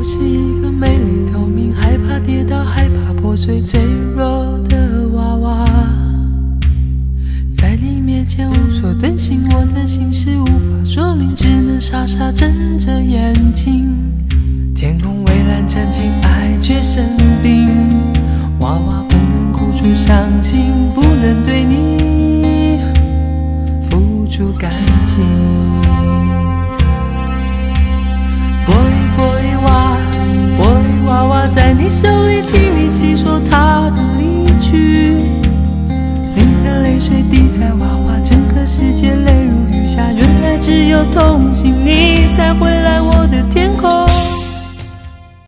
是一个美丽透明，害怕跌倒，害怕破碎，脆弱的娃娃。在你面前无所遁形，我的心事无法说明，只能傻傻睁着眼睛。天空蔚蓝澄清，爱却生病。娃娃不能哭出伤心，不能对你付出感情。玻璃娃娃在你手里，听你细说他的离去。你的泪水滴在娃娃整个世界，泪如雨下，原来只有同情你才回来我的天空。